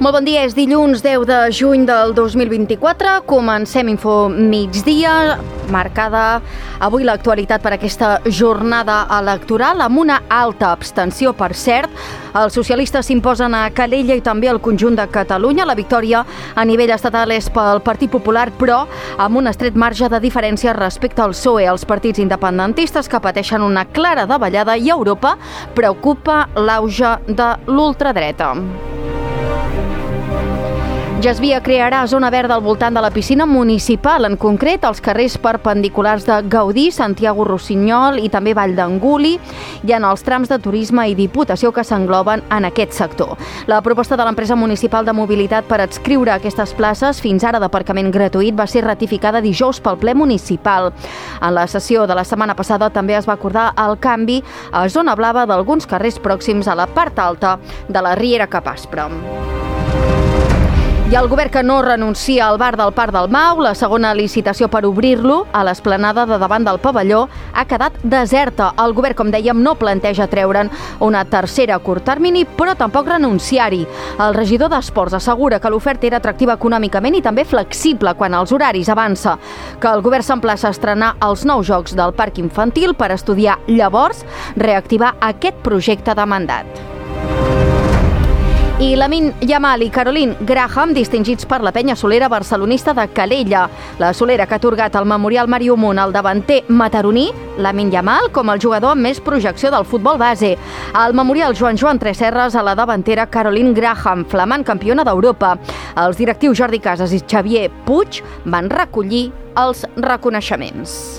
Molt bon dia, és dilluns 10 de juny del 2024. Comencem Info Migdia, marcada avui l'actualitat per aquesta jornada electoral amb una alta abstenció, per cert. Els socialistes s'imposen a Calella i també al conjunt de Catalunya. La victòria a nivell estatal és pel Partit Popular, però amb un estret marge de diferència respecte al PSOE. Els partits independentistes que pateixen una clara davallada i a Europa preocupa l'auge de l'ultradreta. Jasvia crearà zona verda al voltant de la piscina municipal, en concret als carrers perpendiculars de Gaudí, Santiago Rossinyol i també Vall d'Anguli, i en els trams de turisme i diputació que s'engloben en aquest sector. La proposta de l'empresa municipal de mobilitat per adscriure aquestes places fins ara d'aparcament gratuït va ser ratificada dijous pel ple municipal. En la sessió de la setmana passada també es va acordar el canvi a zona blava d'alguns carrers pròxims a la part alta de la Riera Cap Aspre. I el govern que no renuncia al bar del Parc del Mau, la segona licitació per obrir-lo a l'esplanada de davant del pavelló, ha quedat deserta. El govern, com dèiem, no planteja treure'n una tercera a curt termini, però tampoc renunciar-hi. El regidor d'Esports assegura que l'oferta era atractiva econòmicament i també flexible quan els horaris avança, que el govern s'emplaça a estrenar els nous jocs del parc infantil per estudiar llavors reactivar aquest projecte de mandat. I Lamine Yamal i Caroline Graham, distingits per la penya solera barcelonista de Calella. La solera que ha atorgat el Memorial Mario Munt al davanter mataroní, Lamine Yamal, com el jugador amb més projecció del futbol base. El Memorial Joan Tresserras a la davantera Caroline Graham, flamant campiona d'Europa. Els directius Jordi Casas i Xavier Puig van recollir els reconeixements.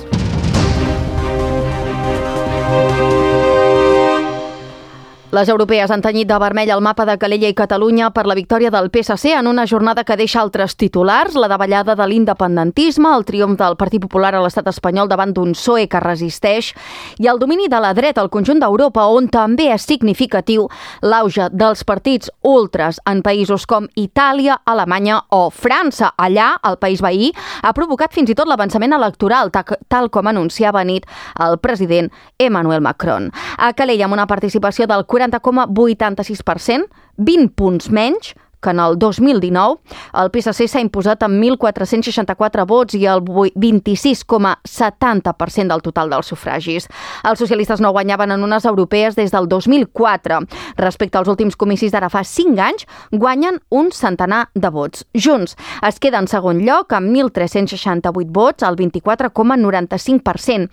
Les europees han tenyit de vermell el mapa de Calella i Catalunya per la victòria del PSC en una jornada que deixa altres titulars, la davallada de l'independentisme, el triomf del Partit Popular a l'estat espanyol davant d'un PSOE que resisteix i el domini de la dreta al conjunt d'Europa, on també és significatiu l'auge dels partits ultres en països com Itàlia, Alemanya o França. Allà, el país veí ha provocat fins i tot l'avançament electoral, tal com anunciava a nit el president Emmanuel Macron. A Calella, amb una participació del 40,86%, 20 punts menys que en el 2019, el PSC s'ha imposat amb 1.464 vots i el 26,70% del total dels sufragis. Els socialistes no guanyaven en unes europees des del 2004. Respecte als últims comicis d'ara fa 5 anys, guanyen un centenar de vots. Junts es queda en segon lloc amb 1.368 vots, el 24,95%.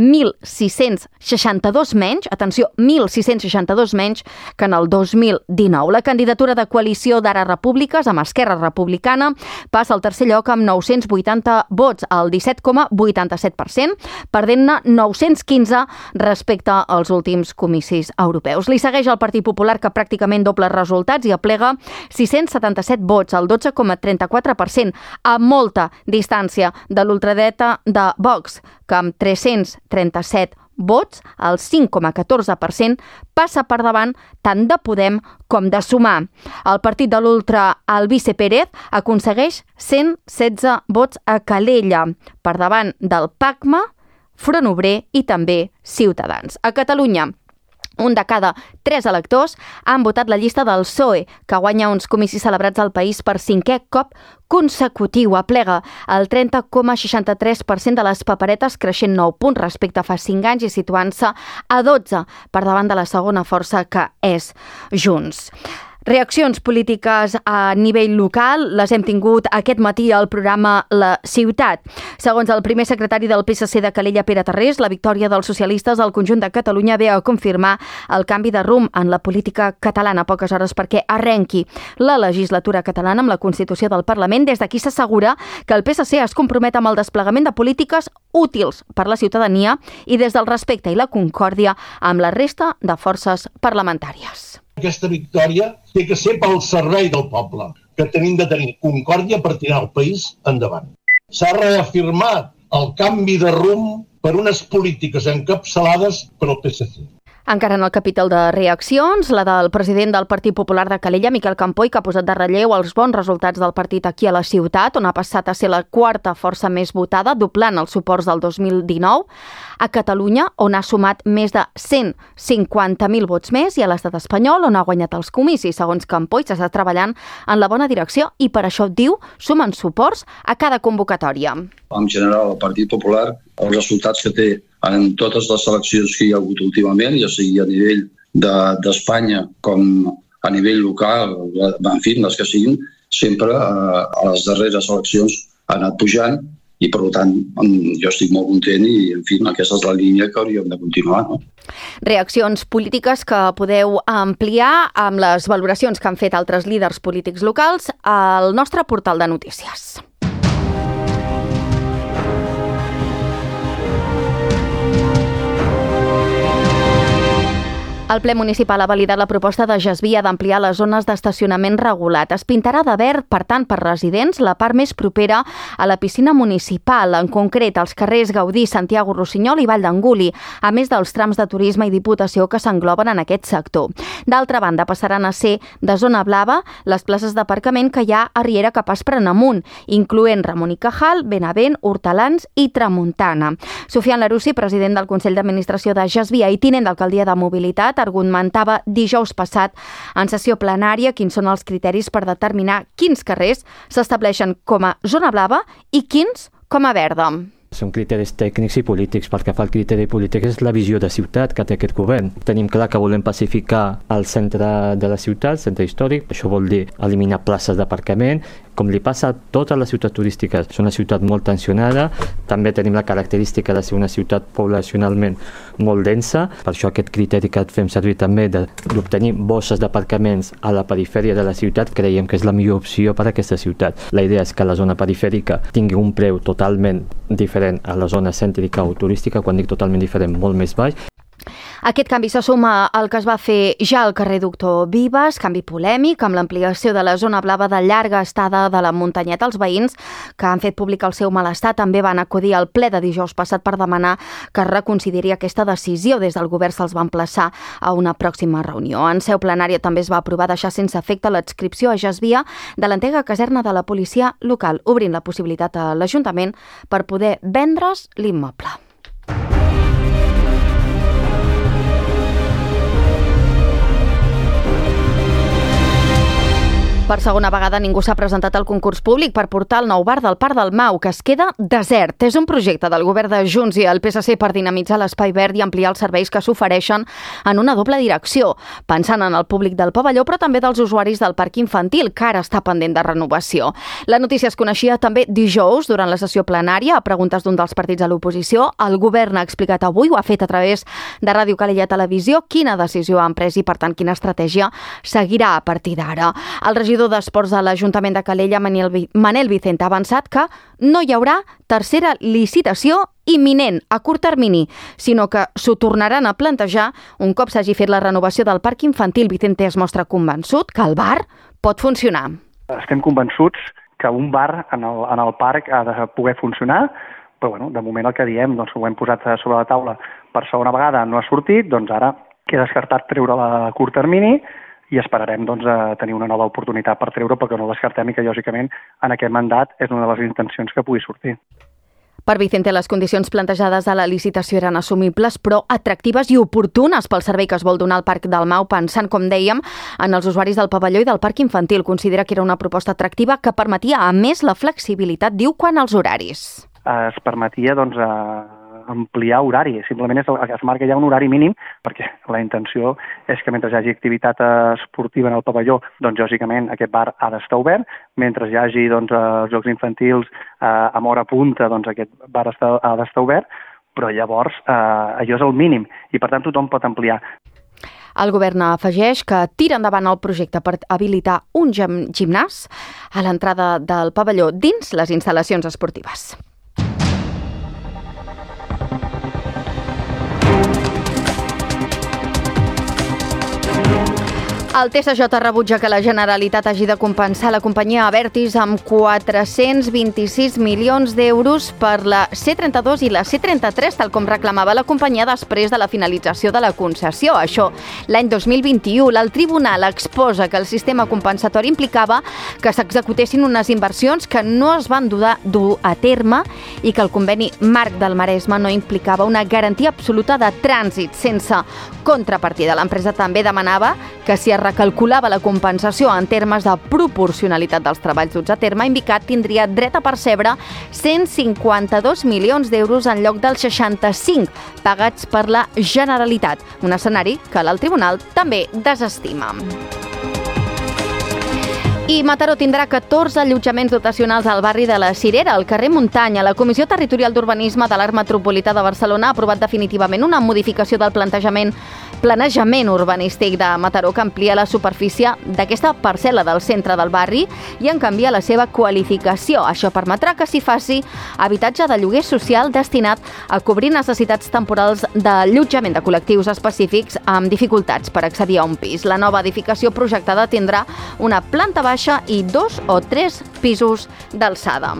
1.662 menys, atenció, 1.662 menys que en el 2019. La candidatura de coalició d'Ara Repúbliques amb Esquerra Republicana passa al tercer lloc amb 980 vots, el 17,87%, perdent-ne 915 respecte als últims comicis europeus. Li segueix el Partit Popular, que pràcticament doble resultats i aplega 677 vots, el 12,34%, a molta distància de l'ultradreta de Vox, que amb 337 vots, el 5,14%, passa per davant tant de Podem com de Sumar. El partit de l'ultra Albice Pérez aconsegueix 116 vots a Calella, per davant del PACMA, Front Obrer i també Ciutadans. A Catalunya, un de cada 3 electors han votat la llista del PSOE, que guanya uns comicis celebrats al país per 5è cop consecutiu. Aplega el 30,63% de les paperetes, creixent 9 punts respecte a fa 5 anys i situant-se a 12 per davant de la segona força, que és Junts. Reaccions polítiques a nivell local les hem tingut aquest matí al programa La Ciutat. Segons el primer secretari del PSC de Calella, Pere Tarrés, la victòria dels socialistes al conjunt de Catalunya ve a confirmar el canvi de rumb en la política catalana, poques hores perquè arrenqui la legislatura catalana amb la Constitució del Parlament. Des d'aquí s'assegura que el PSC es compromet amb el desplegament de polítiques útils per la ciutadania i des del respecte i la concòrdia amb la resta de forces parlamentàries. Aquesta victòria té que ser pel servei del poble, que tenim de tenir concòrdia per tirar el país endavant. S'ha reafirmat el canvi de rumb per unes polítiques encapçalades per al PSC. Encara en el capítol de reaccions, la del president del Partit Popular de Calella, Miquel Campoy, que ha posat de relleu els bons resultats del partit aquí a la ciutat, on ha passat a ser la quarta força més votada, doblant els suports del 2019. A Catalunya, on ha sumat més de 150.000 vots més, i a l'estat espanyol, on ha guanyat els comicis. Segons Campoy, s'està treballant en la bona direcció i per això, diu, sumen suports a cada convocatòria. En general, el Partit Popular, els resultats que té en totes les eleccions que hi ha hagut últimament, ja sigui a nivell d'Espanya com a nivell local, en fi, les que siguin, sempre a les darreres eleccions ha anat pujant i, per tant, jo estic molt content i, en fi, aquesta és la línia que hauríem de continuar, no? Reaccions polítiques que podeu ampliar amb les valoracions que han fet altres líders polítics locals al nostre portal de notícies. El ple municipal ha validat la proposta de Gesvia d'ampliar les zones d'estacionament regulat. Es pintarà de verd, per tant, per residents, la part més propera a la piscina municipal, en concret els carrers Gaudí, Santiago Rossinyol i Vall d'Anguli, a més dels trams de turisme i diputació que s'engloben en aquest sector. D'altra banda, passaran a ser de zona blava les places d'aparcament que hi ha a Riera cap a Esprenamunt, incloent Ramon i Cajal, Benavent, Hortalans i Tramuntana. Sofian Larussi, president del Consell d'Administració de Gesvia i tinent d'alcaldia de Mobilitat, argumentava dijous passat en sessió plenària quins són els criteris per determinar quins carrers s'estableixen com a zona blava i quins com a verda. Són criteris tècnics i polítics. Pel que fa al criteri polític és la visió de ciutat que té aquest govern. Tenim clar que volem pacificar el centre de la ciutat, el centre històric. Això vol dir eliminar places d'aparcament, com li passa a totes les ciutats turístiques. És una ciutat molt tensionada, també tenim la característica de ser una ciutat poblacionalment molt densa, per això aquest criteri que fem servir també d'obtenir bosses d'aparcaments a la perifèria de la ciutat creiem que és la millor opció per a aquesta ciutat. La idea és que la zona perifèrica tingui un preu totalment diferent a la zona cèntrica o turística, quan dic totalment diferent, molt més baix. Aquest canvi se suma al que es va fer ja al carrer Doctor Vives, canvi polèmic amb l'ampliació de la zona blava de llarga estada de la muntanyeta. Els veïns que han fet públic el seu malestar també van acudir al ple de dijous passat per demanar que es reconsideri aquesta decisió. Des del govern se'ls va emplaçar a una pròxima reunió. En seu plenària també es va aprovar deixar sense efecte l'adscripció a Gesvia de l'antiga caserna de la policia local, obrint la possibilitat a l'Ajuntament per poder vendre's l'immoble. Per segona vegada ningú s'ha presentat al concurs públic per portar el nou bar del Parc del Mau, que es queda desert. És un projecte del govern de Junts i el PSC per dinamitzar l'espai verd i ampliar els serveis que s'ofereixen en una doble direcció, pensant en el públic del pavelló, però també dels usuaris del parc infantil, que ara està pendent de renovació. La notícia es coneixia també dijous, durant la sessió plenària, a preguntes d'un dels partits de l'oposició. El govern ha explicat avui, ho ha fet a través de Ràdio Calella Televisió, quina decisió ha emprès i, per tant, quina estratègia seguirà a partir d'ara. El regidor d'Esports de l'Ajuntament de Calella, Manel Vicente, ha avançat que no hi haurà tercera licitació imminent a curt termini, sinó que s'ho tornaran a plantejar un cop s'hagi fet la renovació del parc infantil. Vicente es mostra convençut que el bar pot funcionar. Estem convençuts que un bar en el parc ha de poder funcionar, però bueno, de moment el que diem, doncs ho hem posat sobre la taula per segona vegada, no ha sortit, doncs ara queda descartat treure-la a curt termini i esperarem a tenir una nova oportunitat per treure, perquè no descartem i que, lògicament, en aquest mandat és una de les intencions que pugui sortir. Per Vicente, les condicions plantejades a la licitació eren assumibles, però atractives i oportunes pel servei que es vol donar al Parc del Mau, pensant, com dèiem, en els usuaris del pavelló i del parc infantil. Considera que era una proposta atractiva que permetia, a més, la flexibilitat, diu, quant als horaris. Es permetia, ampliar horari. Simplement es marca ja un horari mínim, perquè la intenció és que mentre hi hagi activitat esportiva en el pavelló, doncs lògicament aquest bar ha d'estar obert. Mentre hi hagi jocs infantils amb hora punta, doncs aquest bar ha d'estar obert, però llavors allò és el mínim i per tant tothom pot ampliar. El govern afegeix que tira endavant el projecte per habilitar un gimnàs a l'entrada del pavelló dins les instal·lacions esportives. El TSJ rebutja que la Generalitat hagi de compensar la companyia Abertis amb 426 milions d'euros per la C32 i la C33, tal com reclamava la companyia després de la finalització de la concessió. Això l'any 2021. El tribunal exposa que el sistema compensatori implicava que s'executessin unes inversions que no es van dur a terme i que el conveni marc del Maresme no implicava una garantia absoluta de trànsit sense contrapartida. L'empresa també demanava que si es recalculava la compensació en termes de proporcionalitat dels treballs duts a terme, Invicat tindria dret a percebre 152 milions d'euros en lloc dels 65 pagats per la Generalitat, un escenari que el tribunal també desestima. I Mataró tindrà 14 allotjaments dotacionals al barri de la Cirera, al carrer Muntanya. La Comissió Territorial d'Urbanisme de l'Arc Metropolità de Barcelona ha aprovat definitivament una modificació del planejament urbanístic de Mataró que amplia la superfície d'aquesta parcel·la del centre del barri i en canvia la seva qualificació. Això permetrà que s'hi faci habitatge de lloguer social destinat a cobrir necessitats temporals d'allotjament de col·lectius específics amb dificultats per accedir a un pis. La nova edificació projectada tindrà una planta baixa i 2 o 3 pisos d'alçada.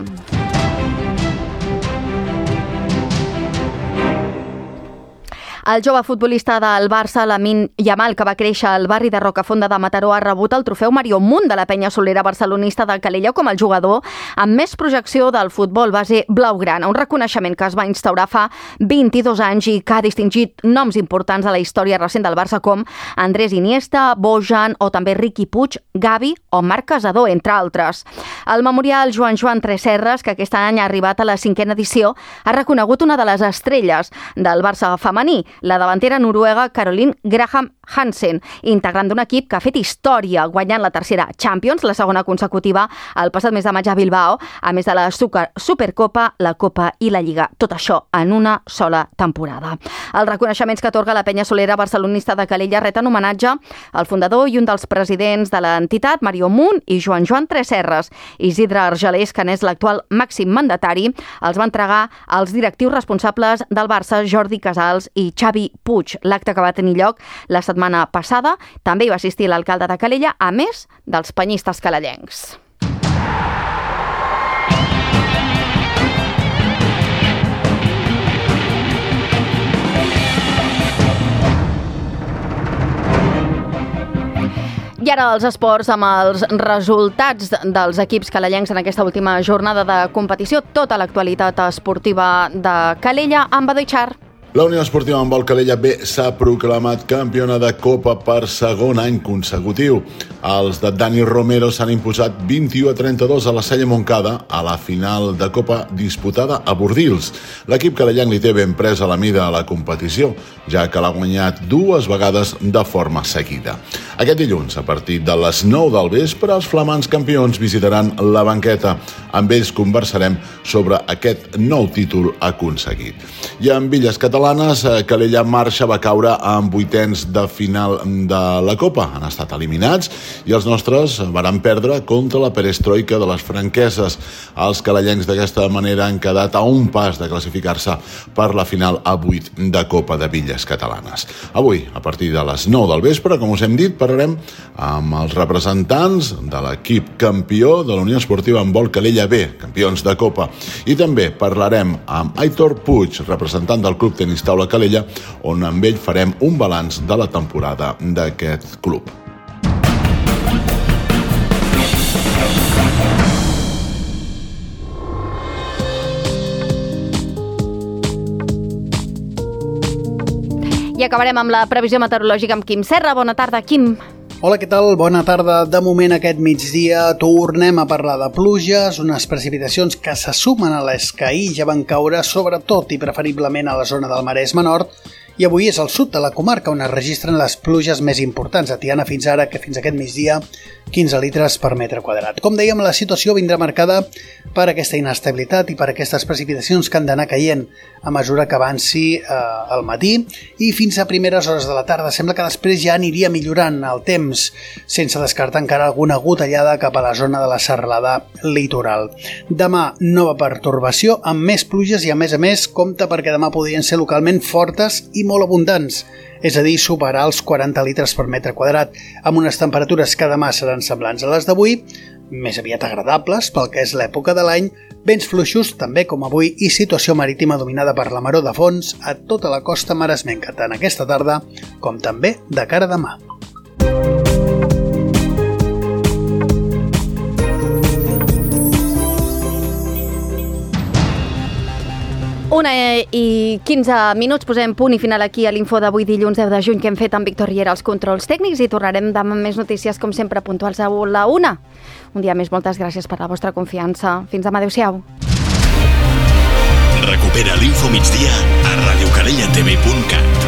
El jove futbolista del Barça, Lamine Yamal, que va créixer al barri de Rocafonda de Mataró, ha rebut el trofeu Mario Munt de la penya solera barcelonista de Calella com el jugador amb més projecció del futbol base blaugrana, un reconeixement que es va instaurar fa 22 anys i que ha distingit noms importants de la història recent del Barça com Andrés Iniesta, Bojan o també Riqui Puig, Gavi o Marc Casador, entre altres. El memorial Joan Tresserras, que aquest any ha arribat a la 5ª edició, ha reconegut una de les estrelles del Barça femení, la davantera noruega Caroline Graham Hansen, integrant d'un equip que ha fet història, guanyant la tercera Champions, la segona consecutiva, el passat mes de maig a Bilbao, a més de la Supercopa, la Copa i la Lliga. Tot això en una sola temporada. Els reconeixements que atorga la penya solera barcelonista de Calella reten homenatge al fundador i un dels presidents de l'entitat, Mario Munt, i Joan Tresserras. Isidre Argelers, que n'és l'actual màxim mandatari, els va entregar als directius responsables del Barça, Jordi Casals i Xavi Puig. L'acte que va tenir lloc la setmana passada també hi va assistir l'alcalde de Calella, a més dels penyistes calellencs. I ara els esports amb els resultats dels equips calellencs en aquesta última jornada de competició. Tota l'actualitat esportiva de Calella amb Adoichar. La Unió Esportiva Handbol Calella B s'ha proclamat campiona de Copa per segon any consecutiu. Els de Dani Romero s'han imposat 21-32 a la Sella Montcada a la final de Copa disputada a Bordils. L'equip calellenc li té ben presa la mida a la competició, ja que l'ha guanyat 2 vegades de forma seguida. Aquest dilluns, a partir de les 9 del vespre, els flamants campions visitaran la banqueta. Amb ells conversarem sobre aquest nou títol aconseguit. I en Villes Catalanes, Calella Marxa va caure en 8ens de final de la Copa. Han estat eliminats i els nostres varen perdre contra la perestroika de les franqueses. Els calellencs d'aquesta manera han quedat a un pas de classificar-se per la final a 8 de Copa de Villes Catalanes. Avui, a partir de les 9 del vespre, com us hem dit, parlarem amb els representants de l'equip campió de la Unió Esportiva Handbol Calella B, campions de Copa. I també parlarem amb Aitor Puig, representant del Club Tenis Taula Calella, on amb ell farem un balanç de la temporada d'aquest club. I acabarem amb la previsió meteorològica amb Quim Serra. Bona tarda, Quim. Hola, què tal? Bona tarda. De moment, aquest migdia tornem a parlar de pluges, unes precipitacions que se sumen a les que ahir ja van caure, sobretot i preferiblement a la zona del Maresme Nord, i avui és al sud de la comarca on es registren les pluges més importants. A Tiana fins ara, que fins aquest migdia, 15 litres per metre quadrat. Com dèiem, la situació vindrà marcada per aquesta inestabilitat i per aquestes precipitacions que han d'anar caient a mesura que avanci el matí i fins a primeres hores de la tarda. Sembla que després ja aniria millorant el temps, sense descartar encara alguna gotellada cap a la zona de la serralada litoral. Demà, nova pertorbació amb més pluges i a més compte perquè demà podrien ser localment fortes i i molt abundants, és a dir, superar els 40 litres per metre quadrat, amb unes temperatures que demà seran semblants a les d'avui, més aviat agradables pel que és l'època de l'any, vents fluixos també com avui i situació marítima dominada per la maror de fons a tota la costa maresmenca, tant aquesta tarda com també de cara a demà. Una i 15 minuts, posem punt i final aquí a l'info d'avui dilluns 10 de juny que hem fet amb Víctor Riera als controls tècnics i tornarem demà amb més notícies com sempre puntuals a la 1. Un dia més, moltes gràcies per la vostra confiança. Fins demà, adeu-siau. Recupera l'Info Migdia a radiocadellatv.cat.